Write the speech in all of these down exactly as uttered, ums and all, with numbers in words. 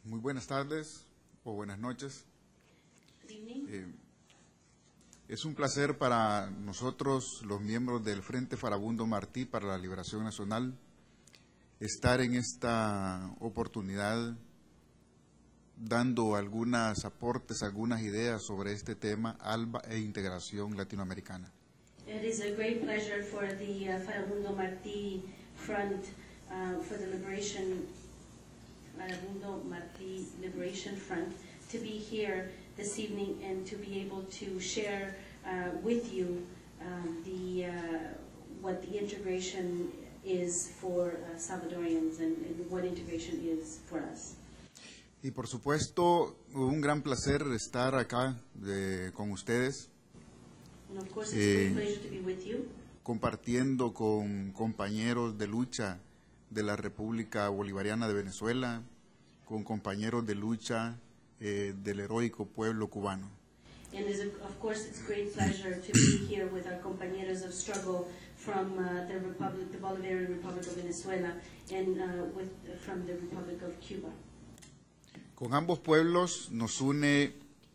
Muy buenas tardes o buenas noches. Eh, es un placer para nosotros, los miembros del Frente Farabundo Martí para la Liberación Nacional, estar en esta oportunidad dando algunos aportes, algunas ideas sobre este tema, ALBA e integración latinoamericana. It is a great pleasure for the uh, Farabundo Martí Front uh, for the Liberation Farabundo Martí Liberation Front to be here this evening and to be able to share uh, with you um, the uh, what the integration is for uh, Salvadorians and, and what integration is for us. Y por supuesto, un gran placer estar acá de, con ustedes, And of course, it's a great pleasure to be with you, compartiendo con compañeros de lucha de la República Bolivariana de Venezuela, con compañeros de lucha eh, del heroico pueblo cubano. and is a, of course, it's a great pleasure to be here with our compañeros of struggle from uh, the Republic, the Bolivarian Republic of Venezuela, and uh, with uh, from the Republic of Cuba. Con ambos pueblos nos une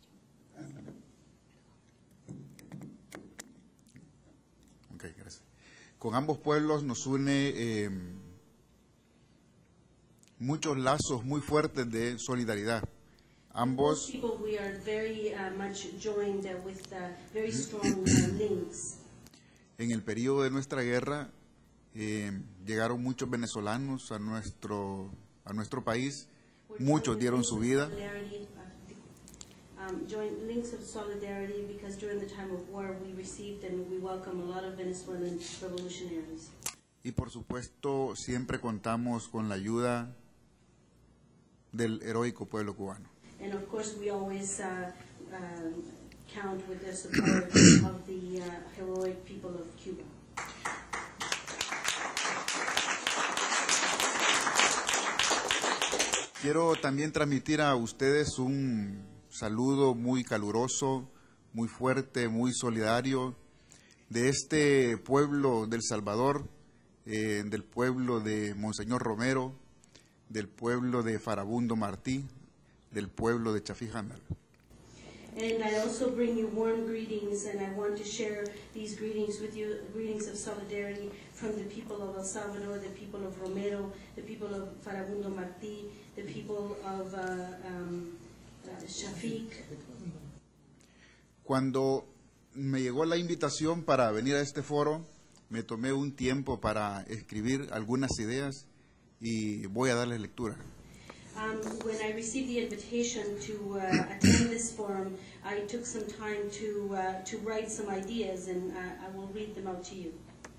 okay, gracias. Con ambos pueblos nos une eh, muchos lazos muy fuertes de solidaridad. Ambos Most people, we are very uh, much joined uh, with uh, very strong uh, links. en el periodo de nuestra guerra eh, llegaron muchos venezolanos a nuestro a nuestro país. Muchos dieron su vida. Solidarity, uh, um, joint links of solidarity, because during the time of war we received and we welcome a lot of Venezuelan revolutionaries. Y por supuesto siempre contamos con la ayuda del heroico pueblo cubano. And of course we always uh, um, count with the support of the uh, heroic people of Cuba. Quiero también transmitir a ustedes un saludo muy caluroso, muy fuerte, muy solidario de este pueblo del Salvador, eh, del pueblo de Monseñor Romero, del pueblo de Farabundo Martí, del pueblo de Chafijandal. And I also bring you warm greetings, and I want to share these greetings with you, greetings of solidarity from the people of El Salvador, the people of Romero, the people of Farabundo Martí, the people of uh, um, uh, Shafiq. Cuando me llegó la invitación para venir a este foro, me tomé un tiempo para escribir algunas ideas y voy a darles lectura. Um, when I received the invitation to uh, attend this forum, I took some time to uh, to write some ideas, and uh, I will read them out to you.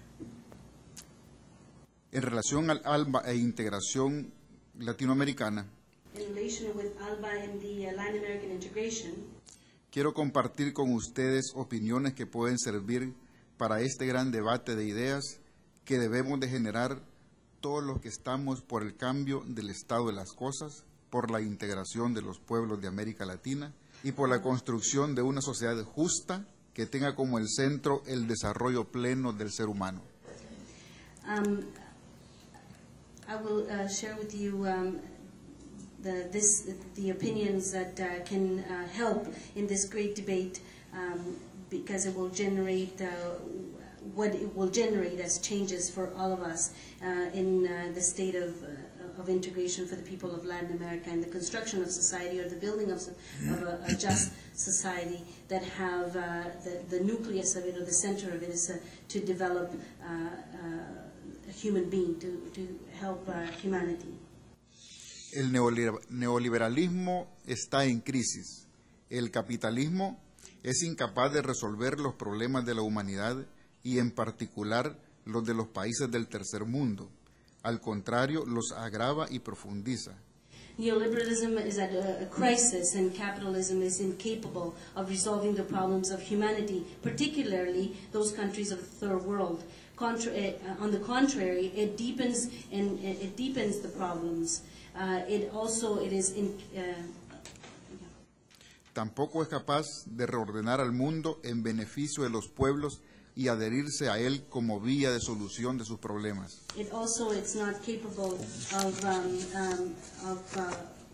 En relación al ALBA e integración latinoamericana, In relation with ALBA and the uh, Latin American integration, quiero compartir con ustedes opiniones que pueden servir para este gran debate de ideas que debemos de generar todos los que estamos por el cambio del estado de las cosas, por la integración de los pueblos de América Latina y por la construcción de una sociedad justa que tenga como el centro el desarrollo pleno del ser humano. um, I will uh, share with you um, the, this, the opinions that uh, can uh, help in this great debate, um, because it will generate uh, what it will generate as changes for all of us uh, in uh, the state of, uh, of integration for the people of Latin America and the construction of society, or the building of, of a, a just society that have uh, the, the nucleus of it, or the center of it, is uh, to develop uh, uh, a human being, to, to help uh, humanity. El neoliberalismo está en crisis. El capitalismo es incapaz de resolver los problemas de la humanidad y en particular los de los países del tercer mundo. Al contrario, los agrava y profundiza. Neoliberalism is at a, a crisis, and capitalism is incapable of resolving the problems of humanity, particularly those countries of the third world. Contra uh, on the contrary, it deepens and it, it deepens the problems. Uh, it also it is in. Uh, Tampoco es capaz de reordenar al mundo en beneficio de los pueblos y adherirse a él como vía de solución de sus problemas. It also it's not capable of um, um, of uh,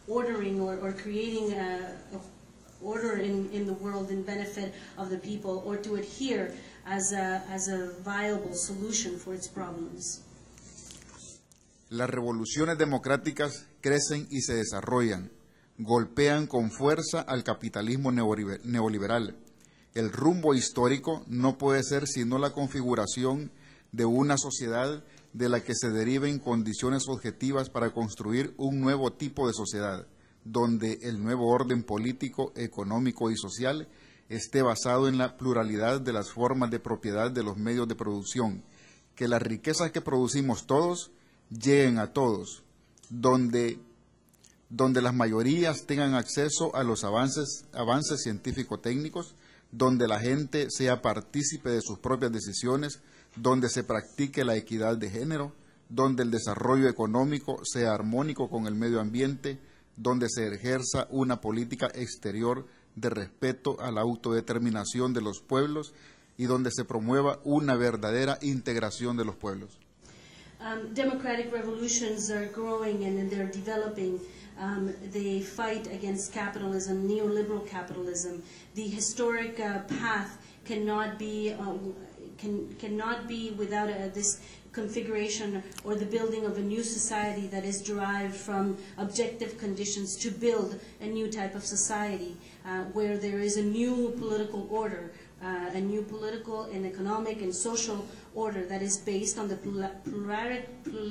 ordering or, or creating a, a order in, in the world in benefit of the people, or to adhere as a, as a viable solution for its problems. Las revoluciones democráticas crecen y se desarrollan, golpean con fuerza al capitalismo neoliberal. El rumbo histórico no puede ser sino la configuración de una sociedad de la que se deriven condiciones objetivas para construir un nuevo tipo de sociedad, donde el nuevo orden político, económico y social esté basado en la pluralidad de las formas de propiedad de los medios de producción, que las riquezas que producimos todos lleguen a todos, donde, donde las mayorías tengan acceso a los avances, avances científico-técnicos, donde la gente sea partícipe de sus propias decisiones, donde se practique la equidad de género, donde el desarrollo económico sea armónico con el medio ambiente, donde se ejerza una política exterior de respeto a la autodeterminación de los pueblos y donde se promueva una verdadera integración de los pueblos. Um, democratic revolutions are growing and they're developing. Um, they fight against capitalism, neoliberal capitalism. The historic uh, path cannot be uh, can cannot be without uh, this configuration or the building of a new society that is derived from objective conditions to build a new type of society uh, where there is a new political order, uh, a new political and economic and social order that is based on the plurality,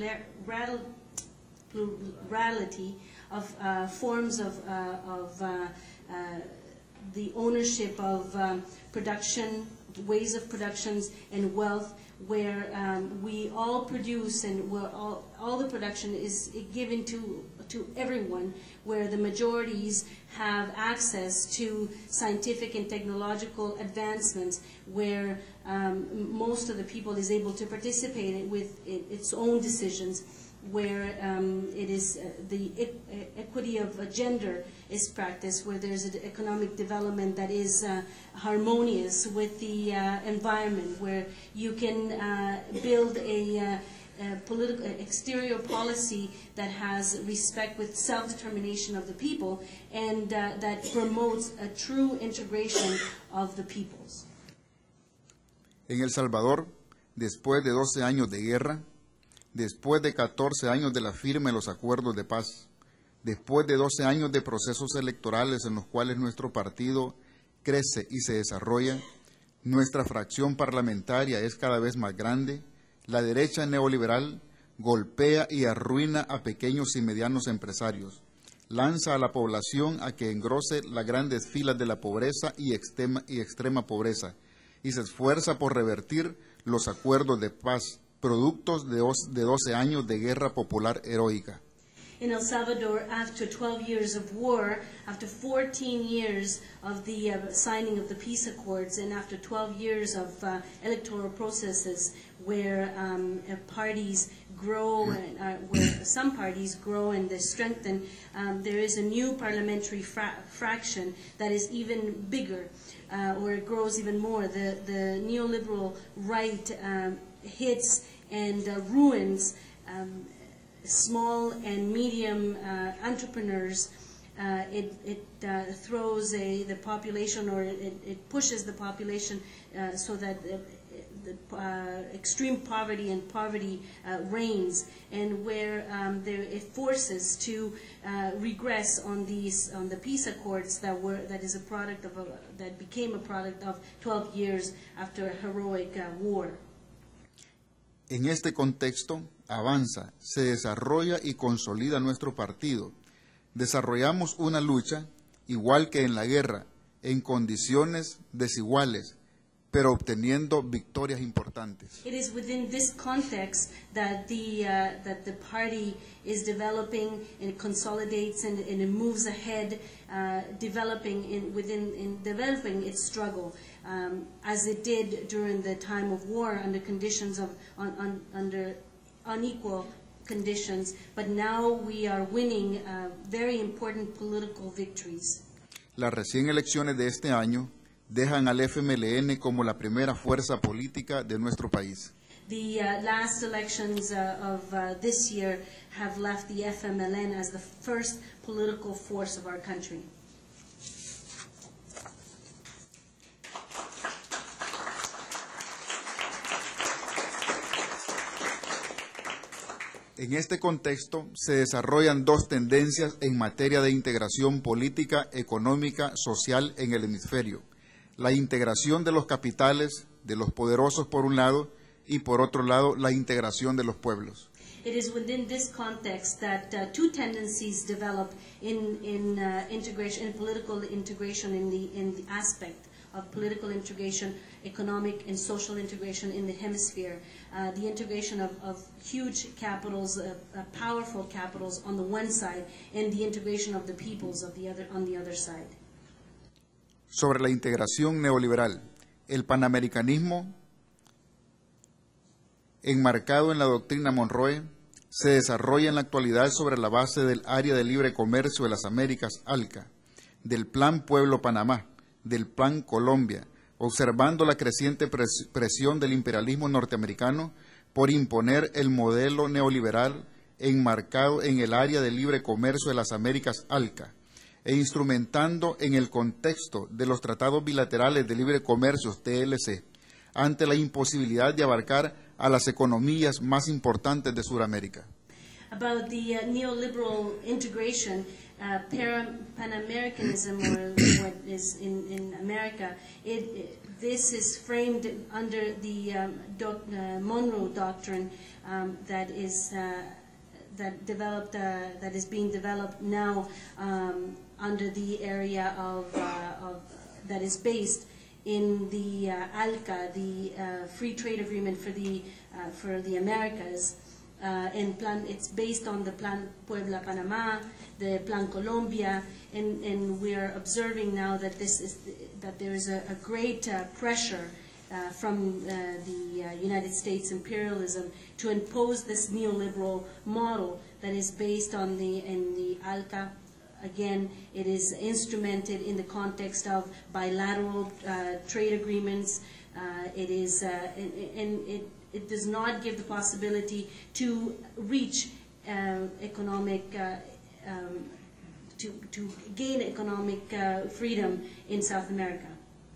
plurality of uh, forms of, uh, of uh, uh, the ownership of um, production, ways of productions and wealth, where um, we all produce and where all, all the production is given to, to everyone, where the majorities have access to scientific and technological advancements, where um, most of the people is able to participate with its own decisions, where um, it is uh, the e equity of uh, gender is practiced, where there's an economic development that is uh, harmonious with the uh, environment, where you can uh, build a, uh, a political exterior policy that has respect with self-determination of the people and uh, that promotes a true integration of the peoples. En El Salvador, después de doce años de guerra, después de catorce años de la firma de los acuerdos de paz, después de doce años de procesos electorales en los cuales nuestro partido crece y se desarrolla, nuestra fracción parlamentaria es cada vez más grande, la derecha neoliberal golpea y arruina a pequeños y medianos empresarios, lanza a la población a que engrose las grandes filas de la pobreza y extrema, y extrema pobreza, y se esfuerza por revertir los acuerdos de paz, productos de doce años de guerra popular heroica. In El Salvador, after twelve years of war, after fourteen years of the uh, signing of the peace accords, and after twelve years of uh, electoral processes where um, uh, parties grow, and, uh, where some parties grow and they strengthen, um, there is a new parliamentary fra fraction that is even bigger, uh, or it grows even more. The, the neoliberal right um, hits and uh, ruins um, small and medium uh, entrepreneurs. Uh, it it uh, throws a, the population, or it, it pushes the population uh, so that uh, the, uh, extreme poverty and poverty uh, reigns, and where um, there, it forces to uh, regress on these on the peace accords that were that is a product of a, that became a product of twelve years after a heroic uh, war. En este contexto, avanza, se desarrolla y consolida nuestro partido. Desarrollamos una lucha, igual que en la guerra, en condiciones desiguales, pero obteniendo victorias importantes. It is within this context that the uh, that the party is developing and consolidates and, and it moves ahead, uh, developing in within in developing its struggle, um, as it did during the time of war under conditions of on, on, under unequal conditions. But now we are winning uh, very important political victories. Las recién elecciones de este año dejan al F M L N como la primera fuerza política de nuestro país. The uh, last elections uh, of uh, this year have left the F M L N as the first political force of our country. En este contexto se desarrollan dos tendencias en materia de integración política, económica, social en el hemisferio. La integración de los capitales, de los poderosos por un lado, y por otro lado la integración de los pueblos. It is within this context that uh, two tendencies develop in, in uh, integration, in political integration, in the, in the aspect of political integration, economic and social integration in the hemisphere. Uh, the integration of, of huge capitals, uh, uh, powerful capitals on the one side, and the integration of the peoples of the other, on the other side. Sobre la integración neoliberal, el panamericanismo, enmarcado en la doctrina Monroe, se desarrolla en la actualidad sobre la base del Área de Libre Comercio de las Américas, ALCA, del Plan Pueblo Panamá, del Plan Colombia, observando la creciente pres- presión del imperialismo norteamericano por imponer el modelo neoliberal enmarcado en el Área de Libre Comercio de las Américas, ALCA, e instrumentando en el contexto de los tratados bilaterales de libre comercio, T L C, ante la imposibilidad de abarcar a las economías más importantes de Sudamérica. About the uh, neoliberal integration, uh, para, Pan-Americanism, or what is in, in America, it, it, this is framed under the um, doc, uh, Monroe Doctrine um, that is uh, that developed uh, that is being developed now um, under the area of, uh, of that is based in the uh, ALCA, the uh, Free Trade Agreement for the uh, for the Americas, uh, and plan. It's based on the Plan Puebla Panamá, the Plan Colombia, and, and we are observing now that this is that there is a, a great uh, pressure uh, from uh, the uh, United States imperialism to impose this neoliberal model that is based on the in the ALCA. Again, it is instrumented in the context of bilateral uh, trade agreements. Uh, it is, uh, and, and it, it does not give the possibility to reach uh, economic, uh, um, to, to gain economic uh, freedom in South America.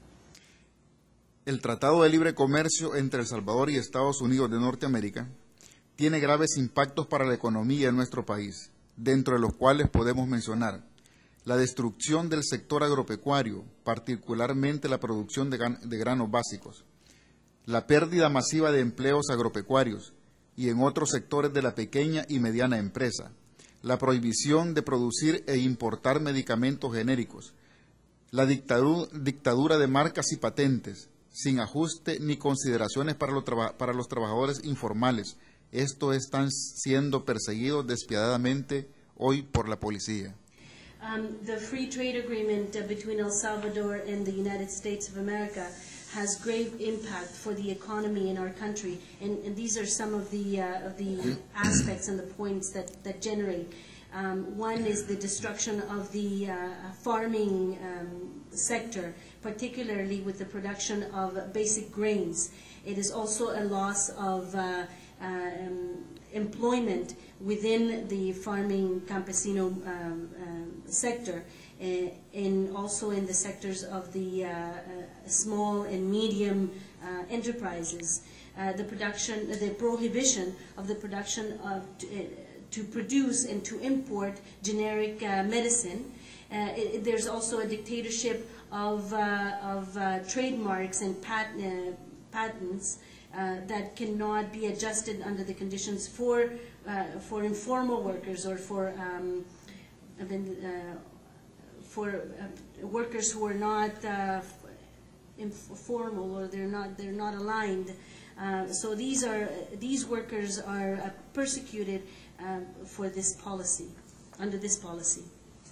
El Tratado de Libre Comercio entre El Salvador y Estados Unidos de Norteamérica tiene graves impactos para la economía de nuestro país, dentro de los cuales podemos mencionar la destrucción del sector agropecuario, particularmente la producción de, gran, de granos básicos, la pérdida masiva de empleos agropecuarios y en otros sectores de la pequeña y mediana empresa, la prohibición de producir e importar medicamentos genéricos, la dictadura, dictadura de marcas y patentes, sin ajuste ni consideraciones para los, traba, para los trabajadores informales. Estos están siendo perseguidos despiadadamente hoy por la policía. Um, the free trade agreement uh, between El Salvador and the United States of America has great impact for the economy in our country, and, and these are some of the uh, of the aspects and the points that, that generate. Um, one is the destruction of the uh, farming um, sector, particularly with the production of basic grains. It is also a loss of uh, um, employment within the farming campesino um, um, sector, uh, and also in the sectors of the uh, uh, small and medium uh, enterprises. Uh, the production, the prohibition of the production of uh, to produce and to import generic uh, medicine. Uh, it, there's also a dictatorship of, uh, of uh, trademarks and pat, uh, patents uh, that cannot be adjusted under the conditions for, uh, for informal workers or for, um, uh, for uh, workers who are not uh, informal or they're not, they're not aligned. Uh, so these, are, these workers are uh, persecuted Uh, for this policy, under this policy.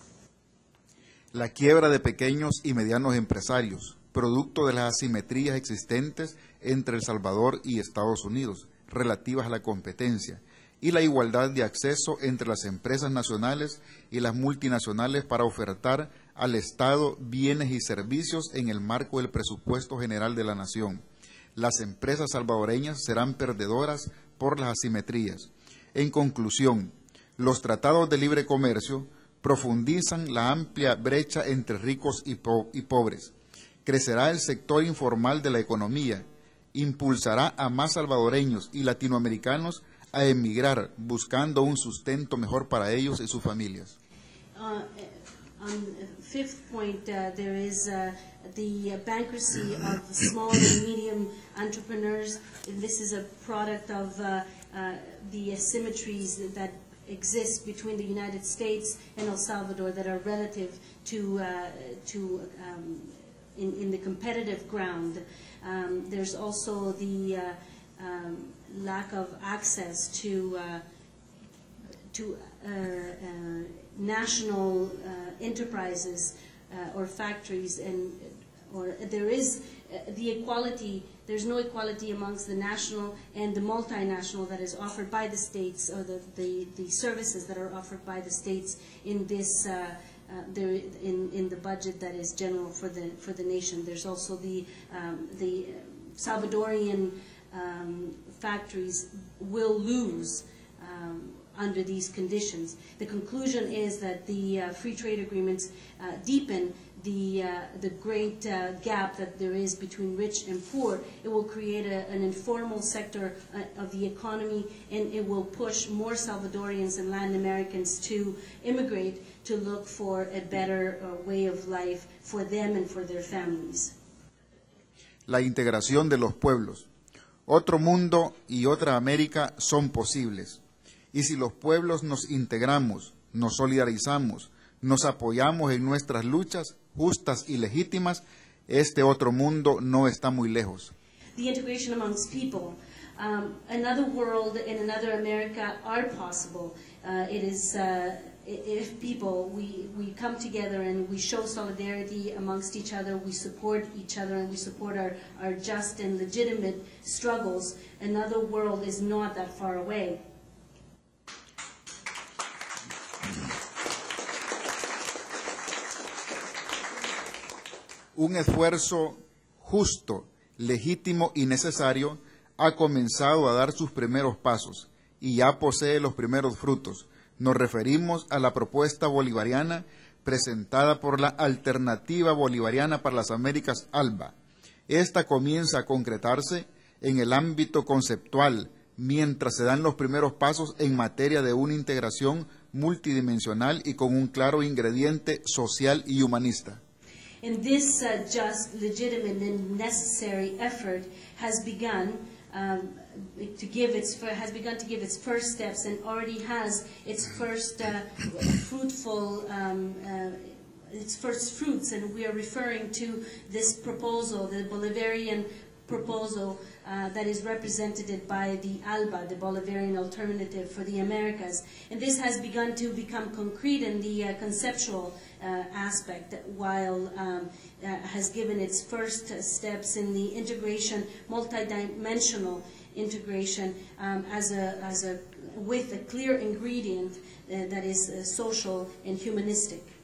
La quiebra de pequeños y medianos empresarios, producto de las asimetrías existentes entre El Salvador y Estados Unidos, relativas a la competencia, y la igualdad de acceso entre las empresas nacionales y las multinacionales para ofertar al Estado bienes y servicios en el marco del presupuesto general de la nación. las empresas salvadoreñas serán perdedoras por las asimetrías. En conclusión, los tratados de libre comercio profundizan la amplia brecha entre ricos y, po- y pobres. Crecerá el sector informal de la economía, impulsará a más salvadoreños y latinoamericanos a emigrar buscando un sustento mejor para ellos y sus familias. Uh, on the fifth point, uh, there is uh, the uh, bankruptcy of small and medium entrepreneurs. And this is a product of uh, uh, the asymmetries that exist between the United States and El Salvador that are relative to uh, to um, in, in the competitive ground. Um, there's also the uh, um, lack of access to uh, to uh, uh, national uh, enterprises uh, or factories, and or there is uh, the equality. There's no equality amongst the national and the multinational that is offered by the states, or the, the, the services that are offered by the states in this uh, uh, there in, in the budget that is general for the for the nation. There's also the um, the Salvadorian um, factories will lose um, under these conditions. The conclusion is that the uh, free trade agreements uh, deepen the uh, the great uh, gap that there is between rich and poor. It will create a, an informal sector uh, of the economy, and it will push more Salvadorians and Latin Americans to immigrate to look for a better uh, way of life for them and for their families. La integración de los pueblos. Otro mundo y otra América son posibles. Y si los pueblos nos integramos, nos solidarizamos, nos apoyamos en nuestras luchas justas y legítimas, este otro mundo no está muy lejos. The integration amongst people. Um, another world and another America are possible. Uh, it is uh, if people, we, we come together and we show solidarity amongst each other, we support each other, and we support our, our just and legitimate struggles, another world is not that far away. Un esfuerzo justo, legítimo y necesario ha comenzado a dar sus primeros pasos y ya posee los primeros frutos. Nos referimos a la propuesta bolivariana presentada por la Alternativa Bolivariana para las Américas, ALBA. Esta comienza a concretarse en el ámbito conceptual, mientras se dan los primeros pasos en materia de una integración multidimensional y con un claro ingrediente social y humanista. And this uh, just, legitimate, and necessary effort has begun um, to give its has begun to give its first steps, and already has its first uh, fruitful um, uh, its first fruits. And we are referring to this proposal, the Bolivarian proposal uh, that is represented by the ALBA, the Bolivarian Alternative for the Americas. And this has begun to become concrete in the uh, conceptual uh, aspect, while um, uh, has given its first uh, steps in the integration, multidimensional integration, um, as a, as a, with a clear ingredient uh, that is uh, social and humanistic.